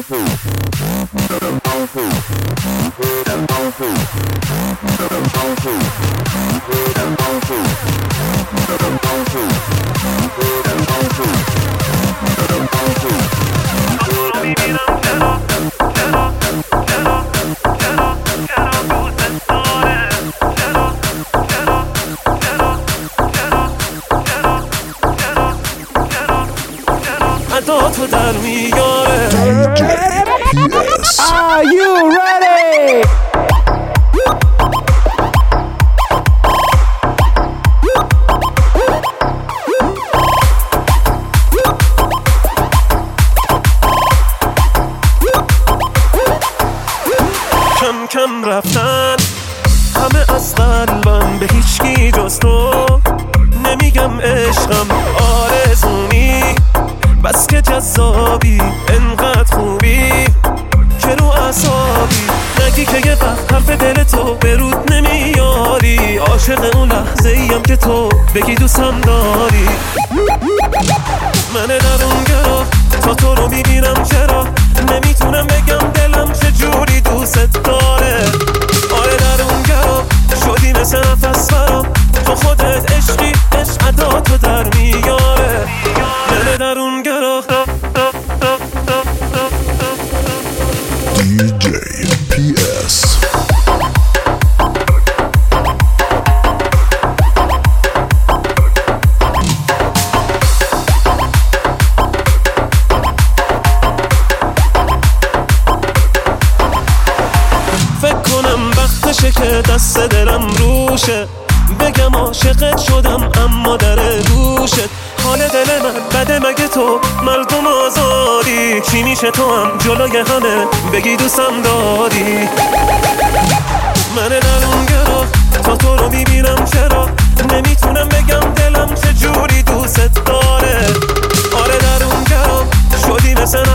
تو در میاره. Are you ready? کم کم رفتن همه از قلبم، به هیچکی جز تو نمیگم عشقم آرزونی، بس که جذابی انقدر خوبی که رو اعصابی، نگی که یه وقت حرف دل تو به رود نمیاری، عاشق اون لحظه ایم که تو بگی دوستم داری. من درون گرا تا تو رو میبینم، چرا نمیتونم بگم دلم چجوری دوست داره. آره درون گرا شدی مثل نفس برام، تو خودت عشقی، عشق ادا تو در میاره. من درون گرا DJ PS. فکر کنم وقتشه که دست دلم روشه، بگم عاشقت شدم اما در گوشت. حال دل من بده مگه تو مردم آزادی، چی میشه تو هم جلوی همه بگی دوستم داری. من درون گرا تا تو رو میبینم، چرا نمیتونم بگم دلم چجوری دوست داره. آره درون گرا شدی مثل